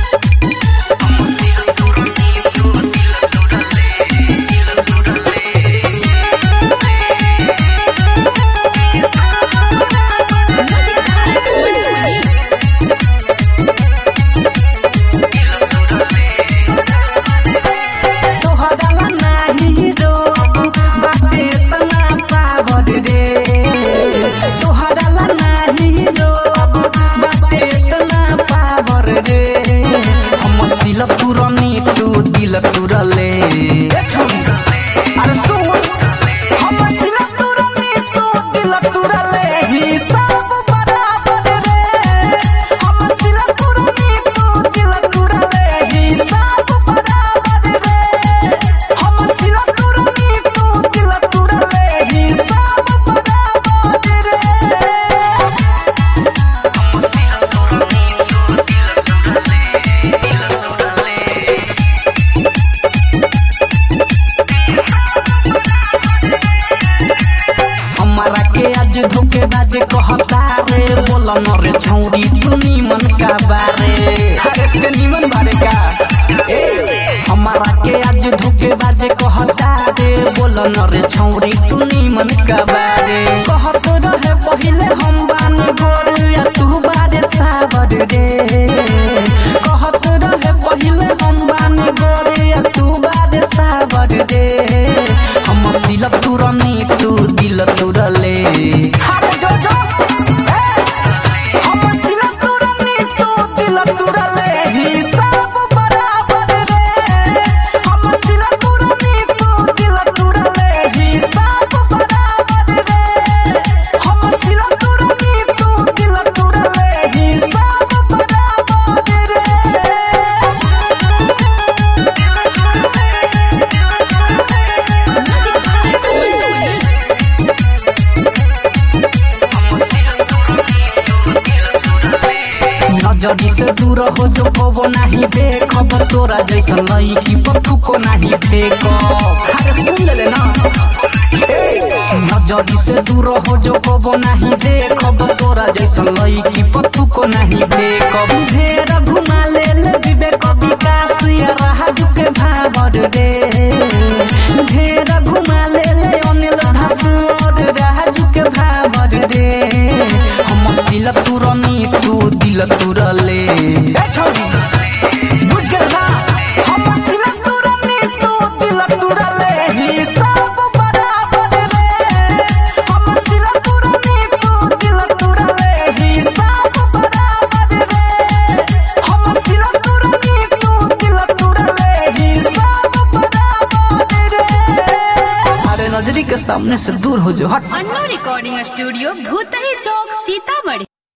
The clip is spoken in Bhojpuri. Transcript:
तुरनी तू दिल तुरले अरे सुन हम सिल तुरनी तू दिल तुरले हिसाब बराबर रे हम सिल तुरनी तू दिल तुरले हिसाब बराबर रे हम सिल तुरनी तू दिल तुरले हिसाब बराबर रे हमारा के आज धोखेबाज कहता रे बोला न रे छौरी तू निमन का बारे अरे ते निमन बारे का हमारा के आज धोखेबाज कहता रे बोला न रे छौरी तू निमन का बारे कहत रहे पहिले हम बानी गोर या तू बारे सावर रे कहत रहे पहिले हम बानी गोर या तू बारे सावर रे हम सिल तुरनी तू दिल तुरले अरे जो जो हम सिल तुरनी तू दिल तुरले हिसाब बराबर रे हम सिल तुरनी तू दिल तुरले हिसाब बराबर रे हम सिल तुरनी तू दिल तुरले हिसाब बराबर रे नजरी से दूर हो जो कबो नहीं देखब तोरा जैसा लईकी पप्पू को नहीं फेंकब अरे सुन ले ना नजरी से दूर हो जो कबो नहीं देखब तोरा जैसा लईकी पप्पू को नहीं फेंकब ढेर घुमा ले विवेक विकास या राजू के भावर रे ढेर घुमा ले अनिल धास और राजू के भावर रे हम सिल तुरनी तू दिल तुरले बुझ गए ना हम सिल तुरनी तू दिल तुरले हिसाब बराबर रे हम सिल तुरनी तू दिल तुरले हिसाब बराबर रे हम सिल तुरनी तू दिल तुरले हिसाब बराबर रे अरे नजरी के सामने से दूर हो जो हट। अन्नो रिकॉर्डिंग स्टूडियो भूतही चौक सीतामढ़ी।